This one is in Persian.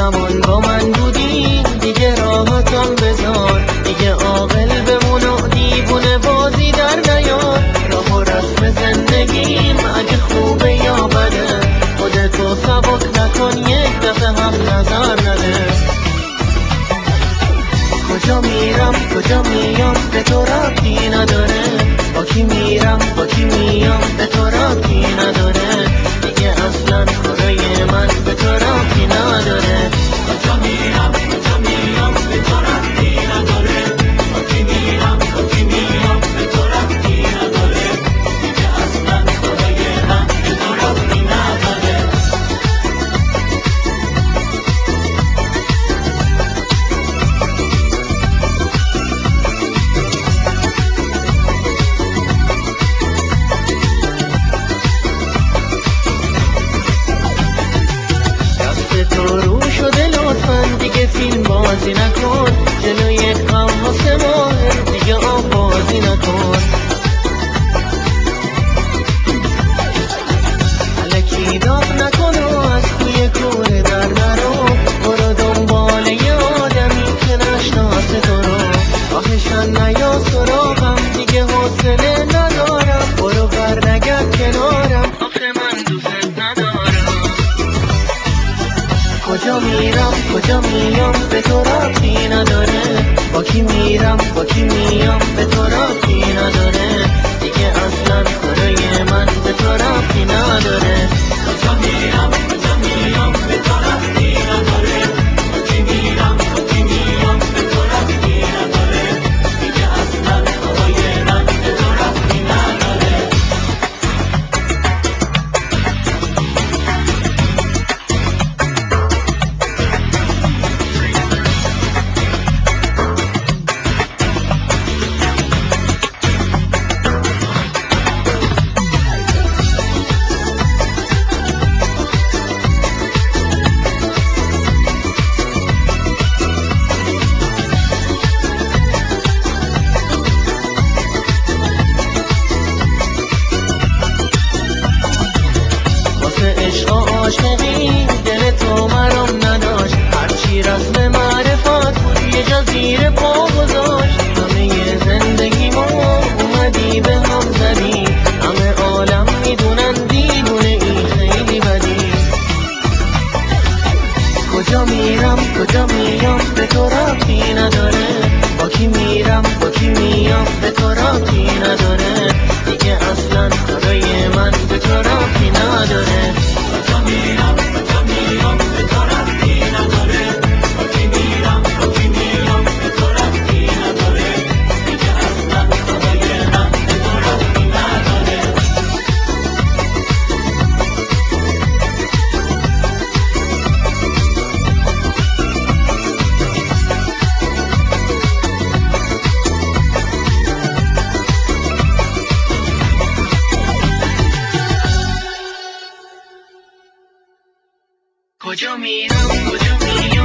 زمان با من بودی دیگه راحتم بذار، دیگه عاقل بمون و دیوونه بازی در نیار. راه و رسم زندگیم اگه خوبه یا بده، خودتو سبک نکن یک دفعه هم نظر نده. کجا میرم کجا میام به تو ربطی نداره، با کی میرم با کی میام به تو ربطی نداره، دیگه اصلا کارای من به تو ربطی نداره. کجا میرم کجا میام به تو ربطی نداره، با کی میرم با کی میام به تو ربطی نداره، دیگه اصلا کارای من به تو ربطی نداره. تو رو شده لطفاً دیگه فیلم بازی نکن، جلوی حواس مهم دیگه آب بازی نکن. الکی داغ نکن و از توی کوره در نرو، برو دنبال یه آدمی که نشناسه تو رو. راهشن نیا سراغم دیگه حوصله ندارم، برو بر نگرد کنارم آخه من دوست ندارم. کجا میرم کجا میام به تو ربطی نداره، با کی میرم با کی میام به تو ربطی نداره، دیگه اصلا کارای من به تو ربطی نداره. کجا میرم کجا میام به تو ربطی نداره، با کی میرم با کی میام به تو ربطی نداره، دیگه اصلا کارای من به تو ربطی نداره. عشق و عاشقی دل تو مرام نداشت، هرچی رسم معرفت بود یه جا زیر پا گذاشت. همه زندگیمو اومدی به هم زدی، همه عالم میدونن دیوونه ای خیلی بدی. کجا میرم کجا میام به تو ربطی نداره، با کی میرم با کی میام به تو ربطی نداره، دیگه اصلا کارای من به تو ربطی نداره. کجا میرم کجا میام به تو ربطی نداره، با کی میرم با کی میام به تو ربطی نداره، دیگه اصلا کارای من به تو ربطی نداره. کجا میرم کجا میام